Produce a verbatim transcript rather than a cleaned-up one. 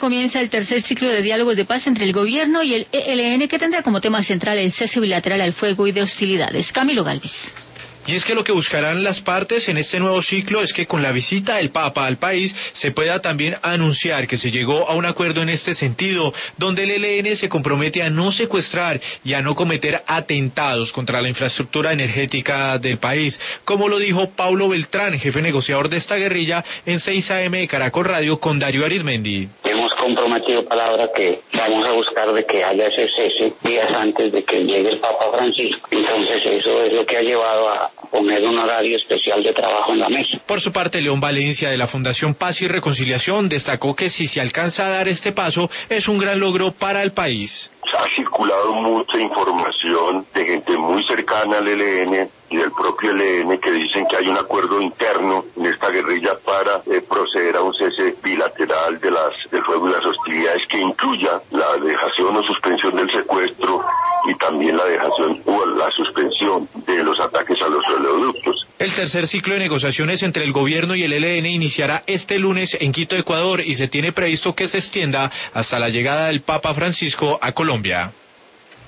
comienza el tercer ciclo de diálogos de paz entre el gobierno y el E L N, que tendrá como tema central el cese bilateral al fuego y de hostilidades. Camilo Galvis. Y es que lo que buscarán las partes en este nuevo ciclo es que con la visita del Papa al país se pueda también anunciar que se llegó a un acuerdo en este sentido, donde el E L N se compromete a no secuestrar y a no cometer atentados contra la infraestructura energética del país, como lo dijo Paulo Beltrán, jefe negociador de esta guerrilla, en seis A M de Caracol Radio con Darío Arizmendi. Hemos comprometido palabra que vamos a buscar de que haya ese cese días antes de que llegue el Papa Francisco. Entonces eso es lo que ha llevado a poner un horario especial de trabajo en la mesa. Por su parte, León Valencia, de la Fundación Paz y Reconciliación, destacó que si se alcanza a dar este paso, es un gran logro para el país. Ha circulado mucha información de gente muy cercana al E L N y del propio E L N que dicen que hay un acuerdo interno en esta guerrilla para eh, proceder a un cese bilateral de las del fuego y las hostilidades que incluya la dejación o suspensión del secuestro y también la dejación o la suspensión de los ataques a los oleoductos. El tercer ciclo de negociaciones entre el gobierno y el E L N iniciará este lunes en Quito, Ecuador, y se tiene previsto que se extienda hasta la llegada del Papa Francisco a Colombia.